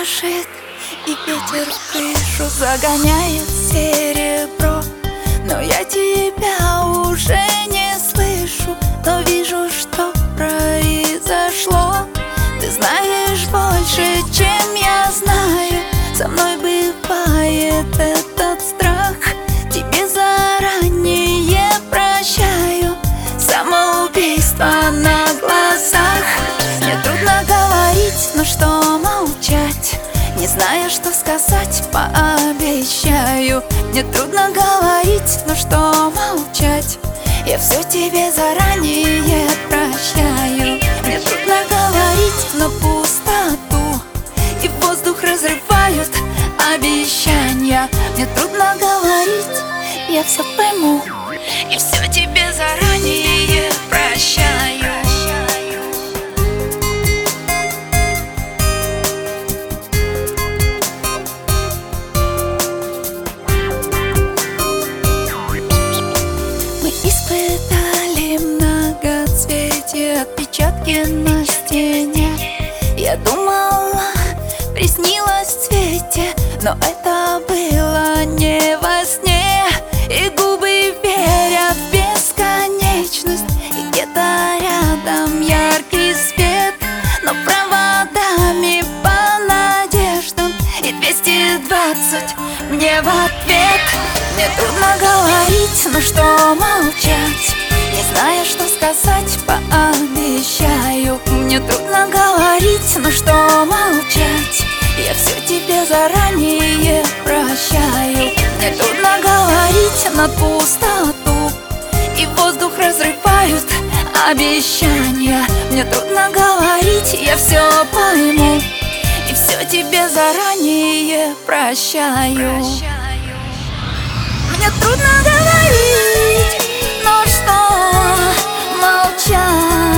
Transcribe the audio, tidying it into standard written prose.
пляшет, и ветер в крышу загоняет серебро. Но я тебя уже не слышу, но вижу, что произошло. Ты знаешь больше, чем я знаю. Со мной бывает этот страх. Тебе заранее прощаю самоубийство на глазах. Мне трудно говорить, но что молчать? Не знаю, что сказать, пообещаю. Мне трудно говорить, но что молчать? Я все тебе заранее прощаю. Мне трудно говорить на пустоту, и воздух разрывают обещания. Мне трудно говорить, я все пойму, и все тебе заранее прощаю. Мы испытали многоцветие, отпечатки на стене. Я думала, приснилось в цвете, но это было не во сне. И губы верят в бесконечность, и где-то рядом яркий свет, но проводами по надеждам и 220 мне в ответ. Мне трудно говорить, но что молчать? Не знаю, что сказать, пообещаю. Мне трудно говорить, но что молчать? Я все тебе заранее прощаю. Мне трудно говорить на пустоту, и воздух разрывают обещания. Мне трудно говорить, я все пойму, и все тебе заранее прощаю. Мне трудно говорить, но что молчать?